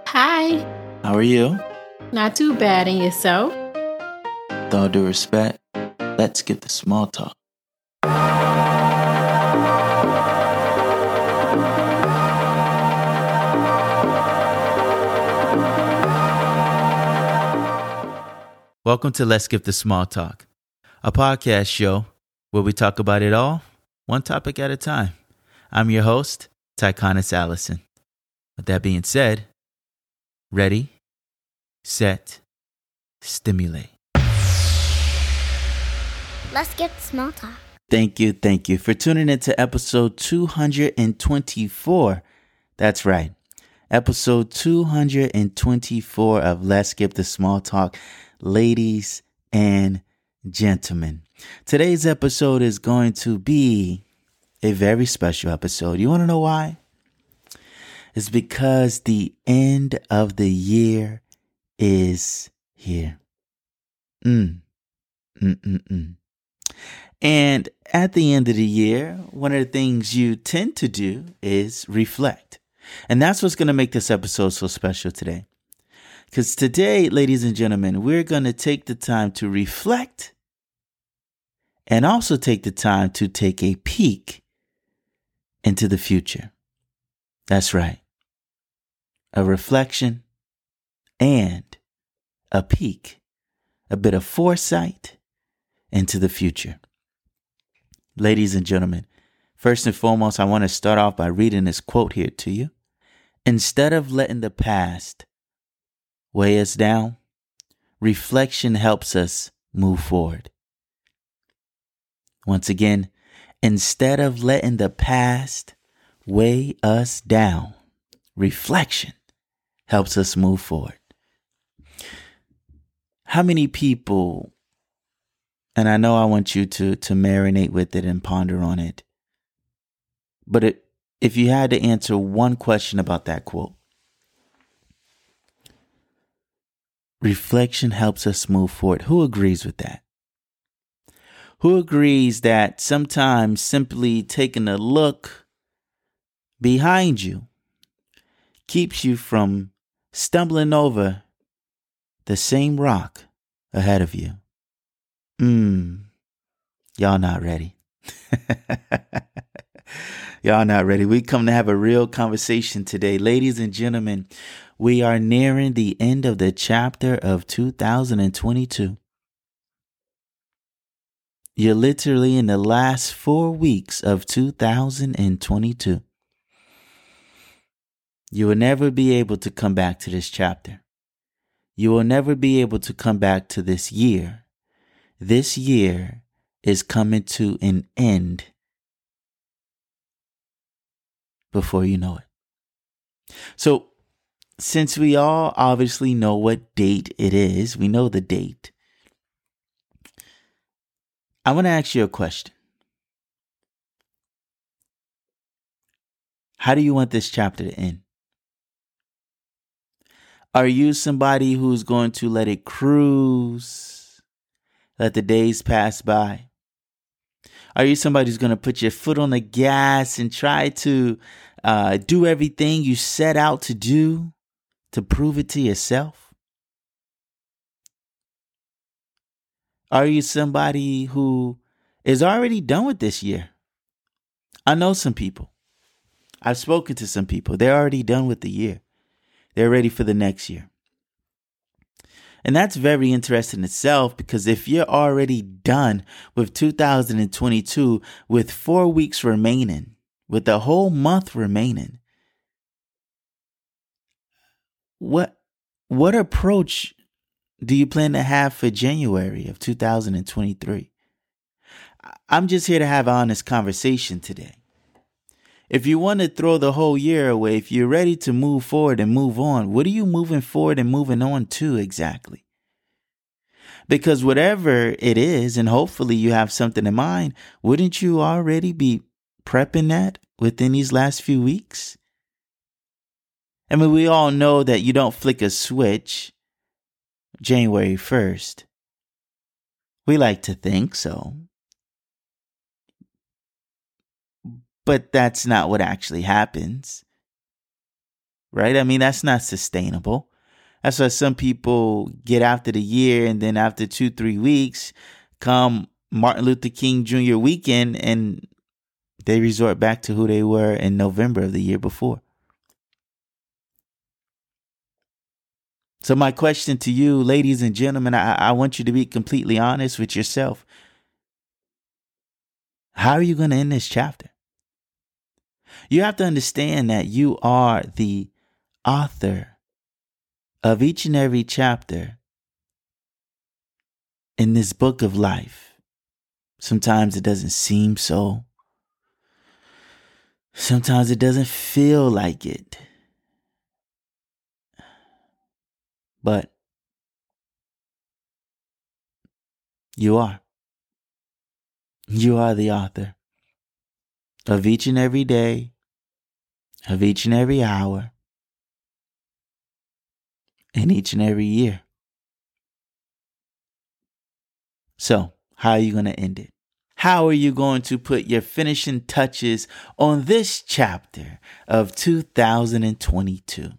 Hi, How are you? not too bad in yourself. With all due respect, let's get the small talk. Welcome to Let's Skip the Small Talk, a podcast show where we talk about it all, one topic at a time. I'm your host, Tyconis Allison. With that being said, ready, set, stimulate. Let's get small talk. Thank you for tuning into episode 224. That's right, episode 224 of Let's Skip the Small Talk. Ladies and gentlemen, today's episode is going to be a very special episode. You want to know why? It's because the end of the year is here. And at the end of the year, one of the things you tend to do is reflect. And that's what's going to make this episode so special today. Because today, ladies and gentlemen, we're going to take the time to reflect and also take the time to take a peek into the future. That's right. A reflection and a peek, a bit of foresight into the future. Ladies and gentlemen, first and foremost, I want to start off by reading this quote here to you. Instead of letting the past weigh us down, reflection helps us move forward. Once again, instead of letting the past weigh us down, reflection helps us move forward. How many people, and I know I want you to marinate with it and ponder on it, but if you had to answer one question about that quote, reflection helps us move forward. Who agrees with that? Who agrees that sometimes simply taking a look behind you keeps you from stumbling over the same rock ahead of you? Y'all not ready. Y'all not ready. We come to have a real conversation today. Ladies and gentlemen, we are nearing the end of the chapter of 2022. You're literally in the last 4 weeks of 2022. You will never be able to come back to this chapter. You will never be able to come back to this year. This year is coming to an end before you know it. So, since we all obviously know what date it is, we know the date, I want to ask you a question. How do you want this chapter to end? Are you somebody who's going to let it cruise, let the days pass by? Are you somebody who's going to put your foot on the gas and try to do everything you set out to do to prove it to yourself? Are you somebody who is already done with this year? I know some people. I've spoken to some people. They're already done with the year. They're ready for the next year. And that's very interesting itself, because if you're already done with 2022 with 4 weeks remaining, with the whole month remaining, what approach do you plan to have for January of 2023? I'm just here to have an honest conversation today. If you want to throw the whole year away, if you're ready to move forward and move on, what are you moving forward and moving on to exactly? Because whatever it is, and hopefully you have something in mind, wouldn't you already be prepping that within these last few weeks? I mean, we all know that you don't flick a switch January 1st. We like to think so. But that's not what actually happens. right? I mean, that's not sustainable. That's why some people get after the year, and then after 2-3 weeks come Martin Luther King Jr. weekend, and they resort back to who they were in November of the year before. So my question to you, ladies and gentlemen, I want you to be completely honest with yourself. How are you going to end this chapter? You have to understand that you are the author of each and every chapter in this book of life. Sometimes it doesn't seem so. Sometimes it doesn't feel like it. But you are. You are the author of each and every day, of each and every hour, and each and every year. So, how are you going to end it? How are you going to put your finishing touches on this chapter of 2022?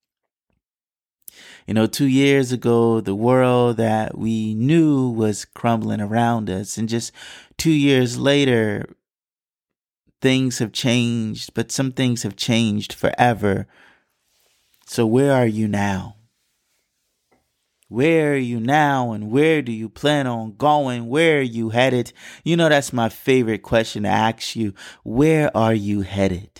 2 years ago, the world that we knew was crumbling around us. And just 2 years later, things have changed, but some things have changed forever. So where are you now? Where are you now, and where do you plan on going? Where are you headed? That's my favorite question to ask you. Where are you headed?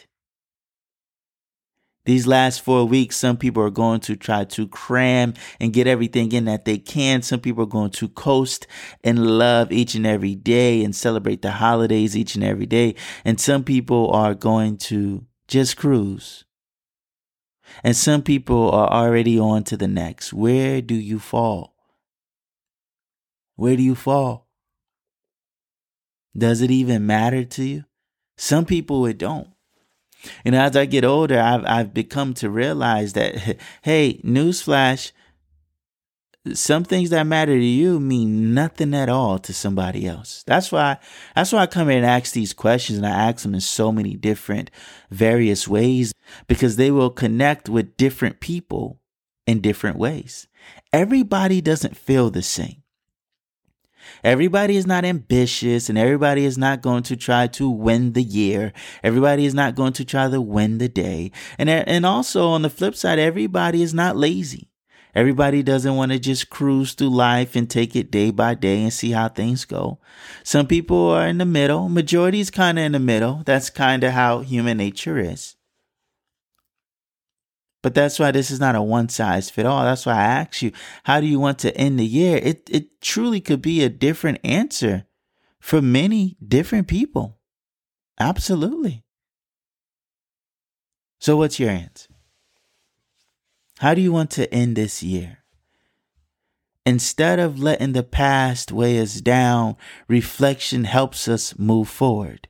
These last 4 weeks, some people are going to try to cram and get everything in that they can. Some people are going to coast and love each and every day and celebrate the holidays each and every day. And some people are going to just cruise. And some people are already on to the next. Where do you fall? Where do you fall? Does it even matter to you? Some people, it don't. As I get older, I've become to realize that, hey, newsflash, some things that matter to you mean nothing at all to somebody else. That's why I come here and ask these questions, and I ask them in so many different, various ways, because they will connect with different people in different ways. Everybody doesn't feel the same. Everybody is not ambitious, and everybody is not going to try to win the year. Everybody is not going to try to win the day. And also on the flip side, everybody is not lazy. Everybody doesn't want to just cruise through life and take it day by day and see how things go. Some people are in the middle. Majority is kind of in the middle. That's kind of how human nature is. But that's why this is not a one size fit all. That's why I ask you, how do you want to end the year? It truly could be a different answer for many different people. Absolutely. So what's your answer? How do you want to end this year? Instead of letting the past weigh us down, reflection helps us move forward.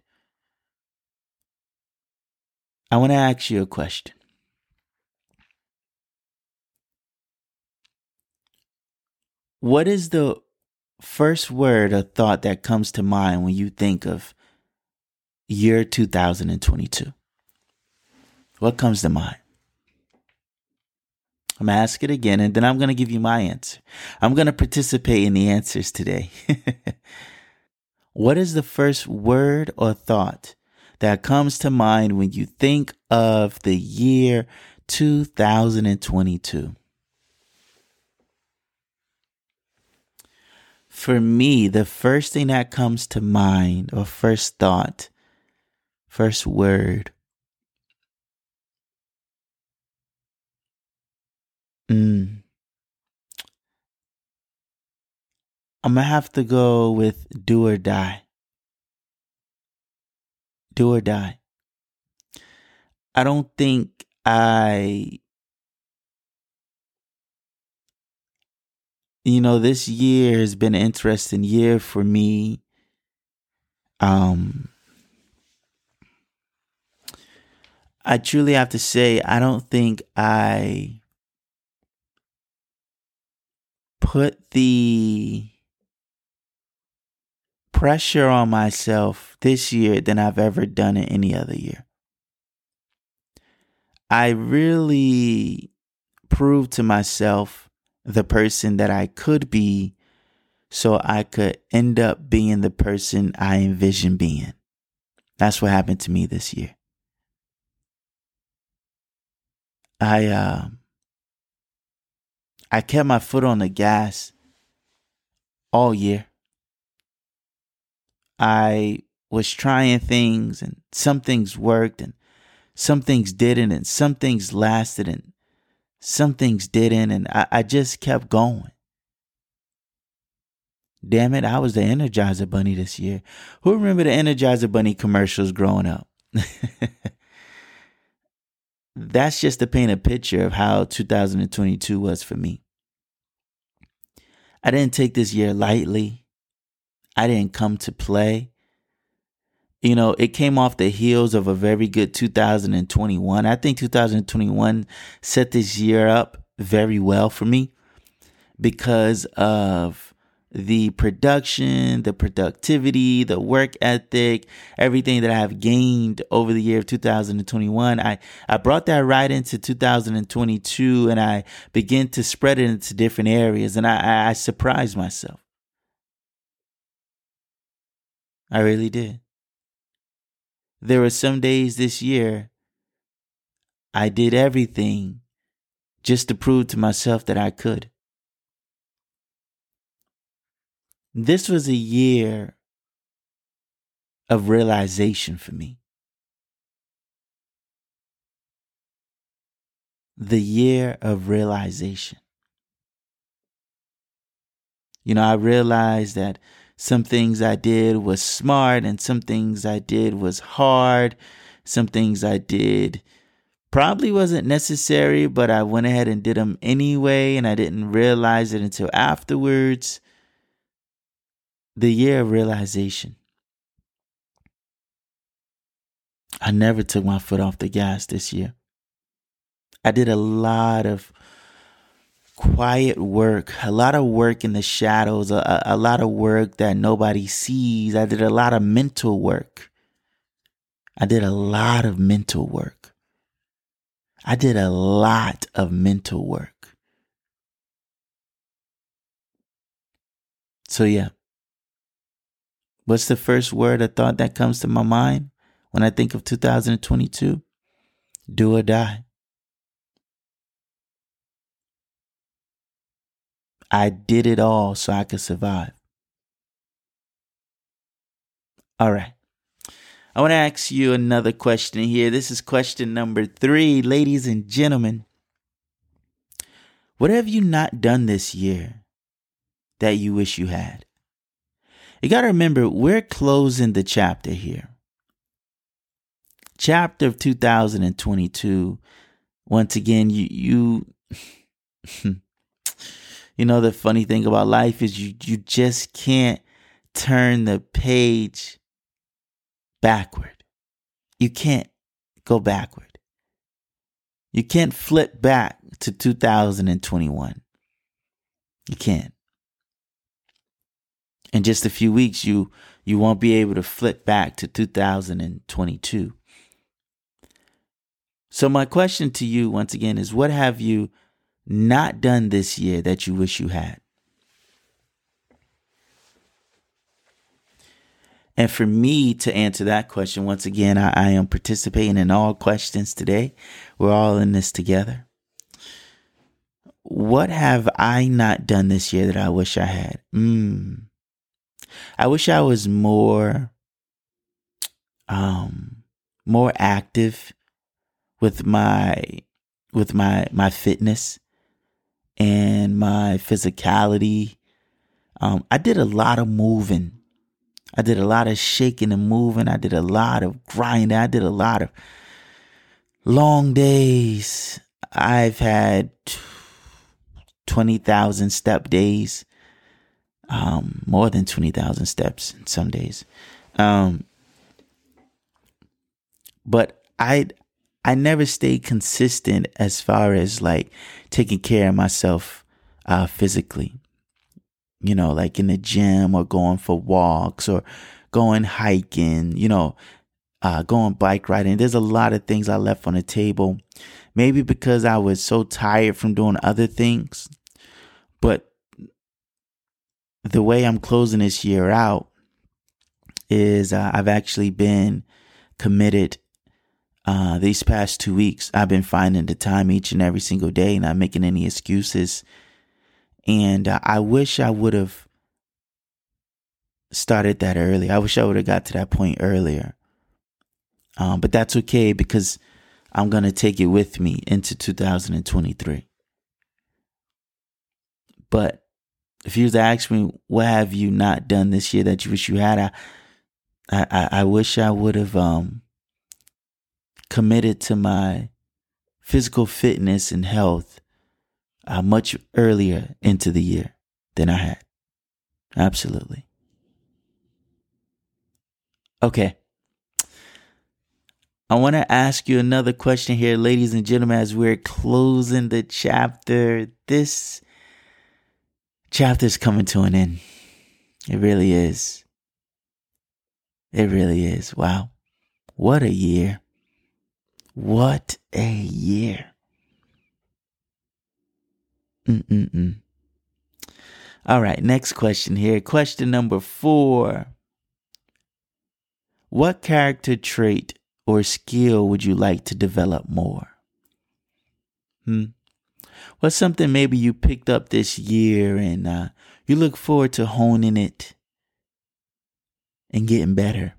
I want to ask you a question. What is the first word or thought that comes to mind when you think of year 2022? What comes to mind? I'm going to ask it again, and then I'm going to give you my answer. I'm going to participate in the answers today. What is the first word or thought that comes to mind when you think of the year 2022? For me, the first thing that comes to mind, or first thought, first word, I'm going to have to go with do or die. Do or die. I don't think this year has been an interesting year for me. I truly have to say, I don't think I put the pressure on myself this year than I've ever done in any other year. I really proved to myself the person that I could be so I could end up being the person I envisioned being. That's what happened to me this year. I kept my foot on the gas all year. I was trying things, and some things worked and some things didn't, and some things lasted and some things didn't, and I just kept going. Damn it, I was the Energizer Bunny this year. Who remember the Energizer Bunny commercials growing up? That's just to paint a picture of how 2022 was for me. I didn't take this year lightly. I didn't come to play. You know, it came off the heels of a very good 2021. I think 2021 set this year up very well for me because of the production, the productivity, the work ethic, everything that I have gained over the year of 2021. I brought that right into 2022, and I began to spread it into different areas, and I surprised myself. I really did. There were some days this year I did everything just to prove to myself that I could. This was a year of realization for me. The year of realization. You know, I realized that some things I did was smart and some things I did was hard. Some things I did probably wasn't necessary, but I went ahead and did them anyway, and I didn't realize it until afterwards. The year of realization. I never took my foot off the gas this year. I did a lot of quiet work, a lot of work in the shadows, a lot of work that nobody sees. I did a lot of mental work. I did a lot of mental work. So yeah. What's the first word or thought that comes to my mind when I think of 2022? Do or die. I did it all so I could survive. All right. I want to ask you another question here. This is question number 3. Ladies and gentlemen, what have you not done this year that you wish you had? You got to remember, we're closing the chapter here. Chapter of 2022. Once again, you know, the funny thing about life is you just can't turn the page backward. You can't go backward. You can't flip back to 2021. You can't. In just a few weeks, you won't be able to flip back to 2022. So my question to you once again is, what have you not done this year that you wish you had? And for me to answer that question, once again, I am participating in all questions today. We're all in this together. What have I not done this year that I wish I had? I wish I was more active with my fitness and my physicality. I did a lot of moving. I did a lot of shaking and moving. I did a lot of grinding. I did a lot of long days. I've had 20,000 step days. More than 20,000 steps in some days. But I never stayed consistent as far as like taking care of myself physically. You know, like in the gym or going for walks or going hiking. You know, going bike riding. There's a lot of things I left on the table. Maybe because I was so tired from doing other things. But the way I'm closing this year out is I've actually been committed. These past 2 weeks, I've been finding the time each and every single day, not making any excuses. And I wish I would have started that early. I wish I would have got to that point earlier. But that's okay because I'm going to take it with me into 2023. But if you was to ask me, what have you not done this year that you wish you had? I wish I would have committed to my physical fitness and health much earlier into the year than I had. Absolutely. Okay. I want to ask you another question here, ladies and gentlemen, as we're closing the chapter. This chapter is coming to an end. It really is. It really is. Wow. What a year. What a year. All right, next question here. Question number 4. What character trait or skill would you like to develop more? What's something maybe you picked up this year and you look forward to honing it and getting better?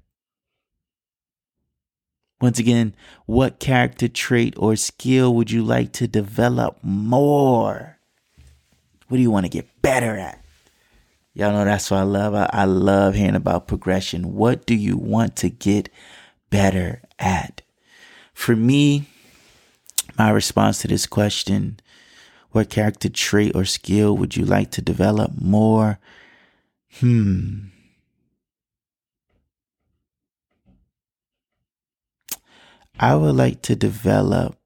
Once again, what character trait or skill would you like to develop more? What do you want to get better at? Y'all know that's what I love. I love hearing about progression. What do you want to get better at? For me, my response to this question, what character trait or skill would you like to develop more? I would like to develop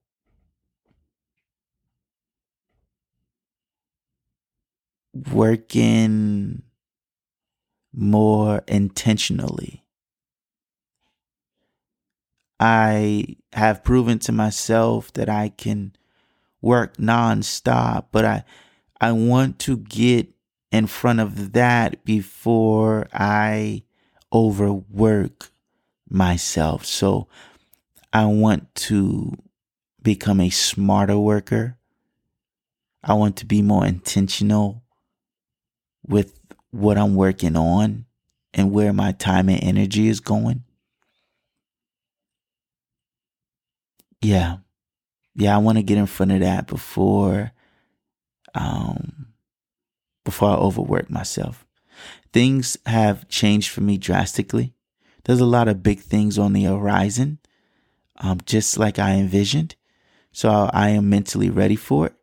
working more intentionally. I have proven to myself that I can work nonstop, but I want to get in front of that before I overwork myself. So I want to become a smarter worker. I want to be more intentional with what I'm working on and where my time and energy is going. Yeah, I want to get in front of that before I overwork myself. Things have changed for me drastically. There's a lot of big things on the horizon, just like I envisioned. So I am mentally ready for it.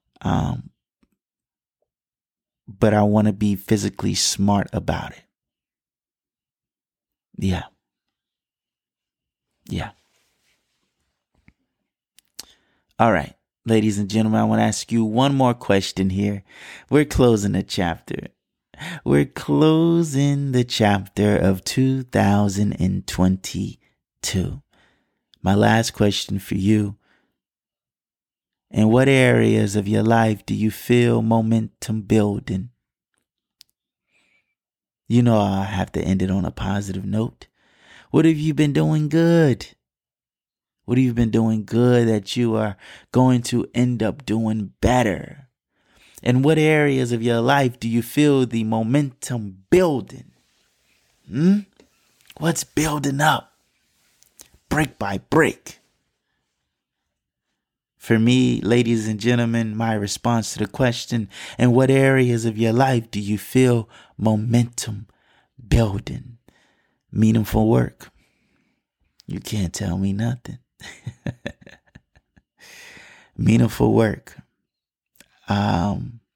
But I want to be physically smart about it. Yeah. All right, ladies and gentlemen, I want to ask you one more question here. We're closing the chapter. We're closing the chapter of 2022. My last question for you. In what areas of your life do you feel momentum building? You know I have to end it on a positive note. What have you been doing good? What have you been doing good that you are going to end up doing better? In what areas of your life do you feel the momentum building? What's building up? Brick by brick. For me, ladies and gentlemen, my response to the question, in what areas of your life do you feel momentum building? Meaningful work. You can't tell me nothing. Meaningful work. I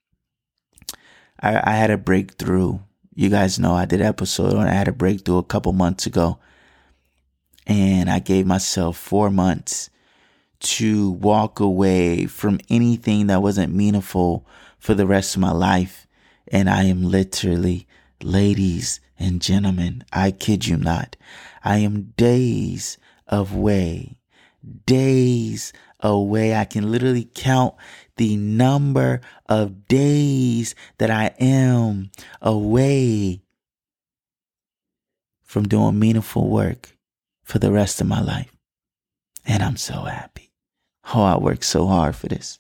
had a breakthrough. You guys know I did an episode on I had a breakthrough a couple months ago. And I gave myself 4 months to walk away from anything that wasn't meaningful for the rest of my life. And I am literally, ladies and gentlemen, I kid you not, I am days away. I can literally count the number of days that I am away from doing meaningful work for the rest of my life. And I'm so happy. Oh, I worked so hard for this.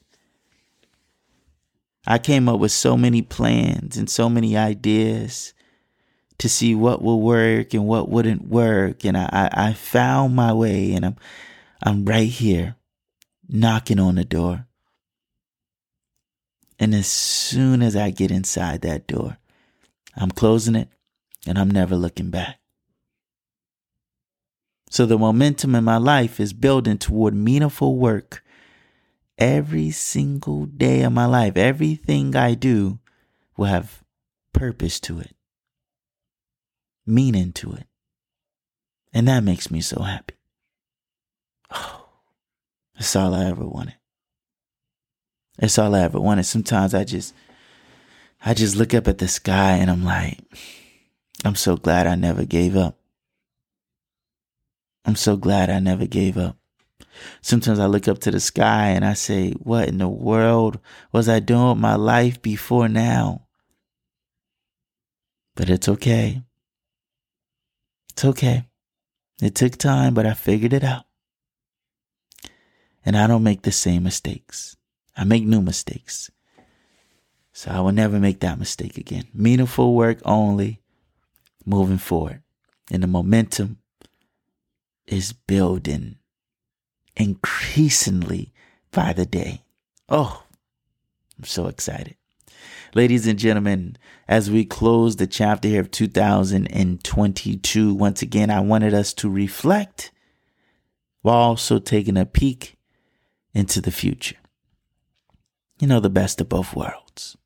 I came up with so many plans and so many ideas to see what will work and what wouldn't work. And I found my way, and I'm right here knocking on the door. And as soon as I get inside that door, I'm closing it and I'm never looking back. So the momentum in my life is building toward meaningful work every single day of my life. Everything I do will have purpose to it, meaning to it. And that makes me so happy. Oh, that's all I ever wanted. That's all I ever wanted. Sometimes I just look up at the sky and I'm like, I'm so glad I never gave up. I'm so glad I never gave up. Sometimes I look up to the sky and I say, what in the world was I doing with my life before now? But it's okay. It's okay. It took time, but I figured it out. And I don't make the same mistakes. I make new mistakes. So I will never make that mistake again. Meaningful work only, moving forward. And the momentum is building increasingly by the day. Oh, I'm so excited. Ladies and gentlemen, as we close the chapter here of 2022, once again, I wanted us to reflect while also taking a peek into the future. You know, the best of both worlds.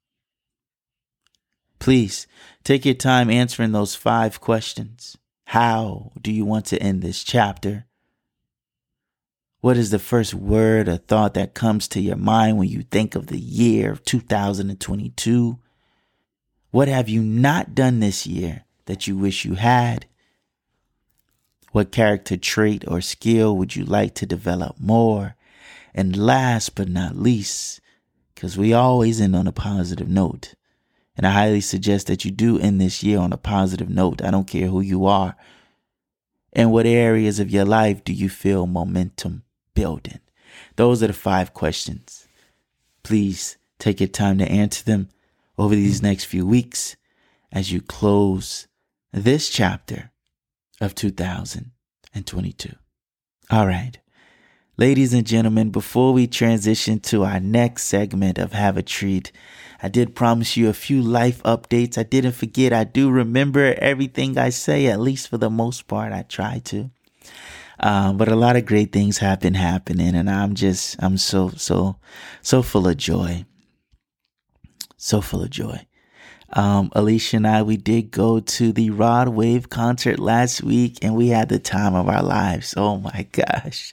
Please take your time answering those 5 questions. How do you want to end this chapter? What is the first word or thought that comes to your mind when you think of the year of 2022? What have you not done this year that you wish you had? What character trait or skill would you like to develop more? And last but not least, because we always end on a positive note, and I highly suggest that you do end this year on a positive note. I don't care who you are. In what areas of your life do you feel momentum building? Those are the 5 questions. Please take your time to answer them over these next few weeks as you close this chapter of 2022. All right. Ladies and gentlemen, before we transition to our next segment of Have a Treat, I did promise you a few life updates. I didn't forget. I do remember everything I say, at least for the most part. I try to. But a lot of great things have been happening, and I'm so full of joy. So full of joy. Alicia and I, we did go to the Rod Wave concert last week, and we had the time of our lives. Oh my gosh.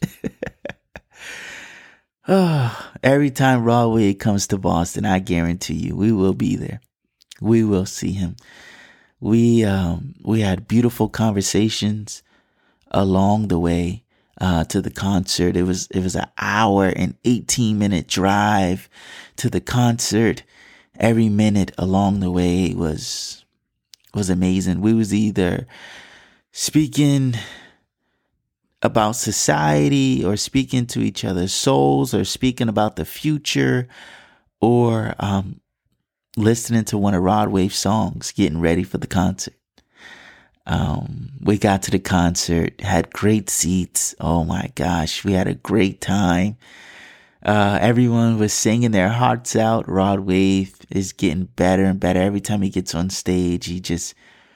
Oh, every time Rod Wave comes to Boston, I guarantee you, we will be there. We will see him. We had beautiful conversations along the way to the concert. It was an hour and 18-minute drive to the concert. Every minute along the way was amazing. We was either speaking about society or speaking to each other's souls or speaking about the future or listening to one of Rod Wave's songs, getting ready for the concert. We got to the concert, had great seats. Oh my gosh, we had a great time. Everyone was singing their hearts out. Rod Wave is getting better and better. Every time he gets on stage, he just,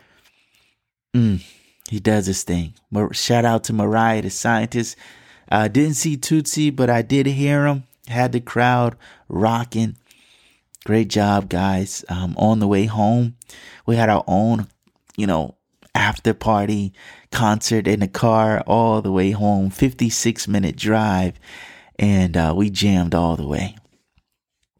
he does his thing. Shout out to Mariah, the scientist. Didn't see Tootsie, but I did hear him. Had the crowd rocking. Great job, guys. On the way home, we had our own, after party concert in the car all the way home. 56-minute drive. And we jammed all the way.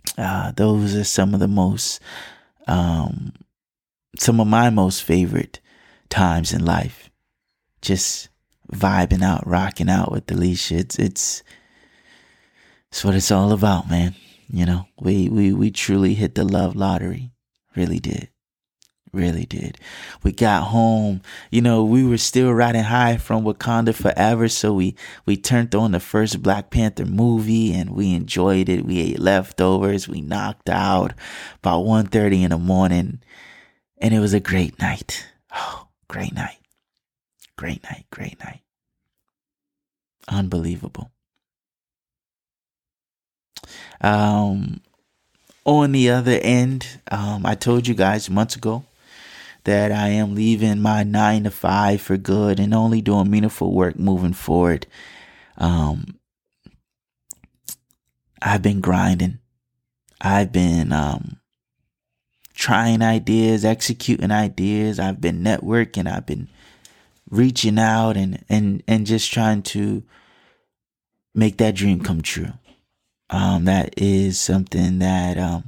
Those are some of my most favorite times in life. Just vibing out, rocking out with Alicia. It's what it's all about, man. You know, we truly hit the love lottery. Really did. Really did. We got home, you know, we were still riding high from Wakanda Forever. So we turned on the first Black Panther movie and we enjoyed it. We ate leftovers. We knocked out about 1:30 in the morning. And it was a great night. Oh, great night. Great night. Great night. Unbelievable. On the other end, I told you guys months ago that I am leaving my 9-to-5 for good and only doing meaningful work moving forward. I've been grinding. I've been trying ideas, executing ideas. I've been networking. I've been reaching out and just trying to make that dream come true. That is something that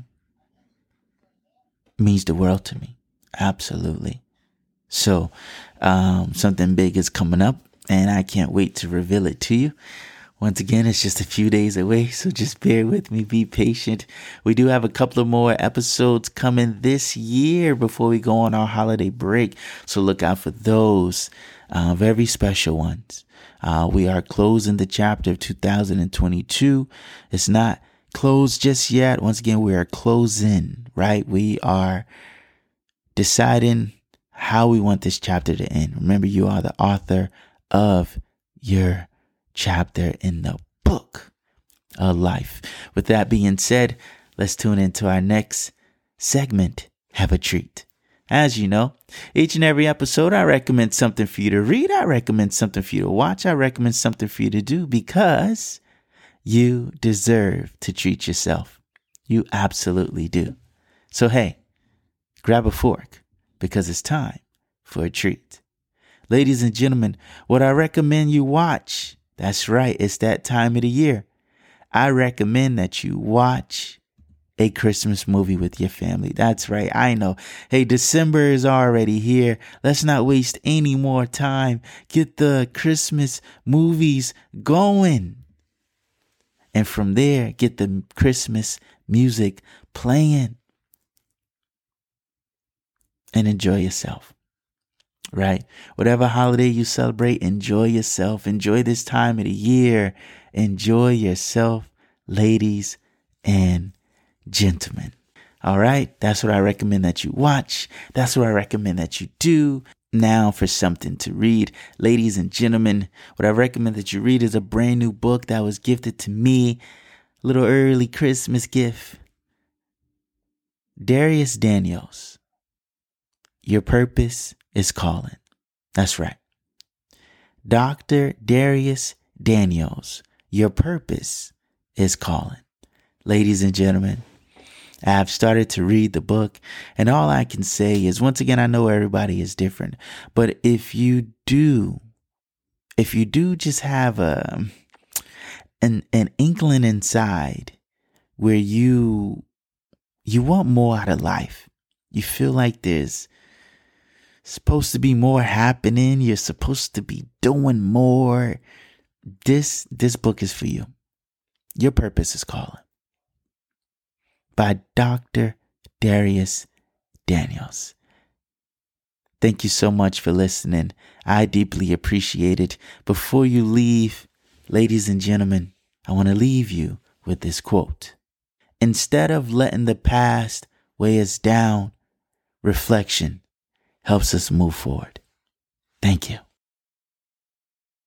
means the world to me. Absolutely. So, something big is coming up and I can't wait to reveal it to you. Once again, it's just a few days away, so just bear with me, be patient. We do have a couple of more episodes coming this year before we go on our holiday break. So look out for those, very special ones. We are closing the chapter of 2022. It's not closed just yet. Once again, we are closing, right? We are deciding how we want this chapter to end. Remember, you are the author of your chapter in the book of life. With that being said, let's tune into our next segment. Have a treat. As you know, each and every episode, I recommend something for you to read. I recommend something for you to watch. I recommend something for you to do because you deserve to treat yourself. You absolutely do. So, hey, grab a fork because it's time for a treat. Ladies and gentlemen, what I recommend you watch, that's right, it's that time of the year. I recommend that you watch a Christmas movie with your family. That's right, I know. Hey, December is already here. Let's not waste any more time. Get the Christmas movies going. And from there, get the Christmas music playing. And enjoy yourself, right? Whatever holiday you celebrate, enjoy yourself. Enjoy this time of the year. Enjoy yourself, ladies and gentlemen. All right? That's what I recommend that you watch. That's what I recommend that you do. Now for something to read. Ladies and gentlemen, what I recommend that you read is a brand new book that was gifted to me. A little early Christmas gift. Dharius Daniels. Your Purpose is Calling. That's right. Dr. Dharius Daniels. Your Purpose is Calling. Ladies and gentlemen, I have started to read the book, and all I can say is, once again, I know everybody is different, but if you do just have an inkling inside where you want more out of life, you feel like there's supposed to be more happening, you're supposed to be doing more, this book is for you. Your Purpose is Calling. By Dr. Dharius Daniels. Thank you so much for listening. I deeply appreciate it. Before you leave, ladies and gentlemen, I want to leave you with this quote. Instead of letting the past weigh us down, reflection helps us move forward. Thank you.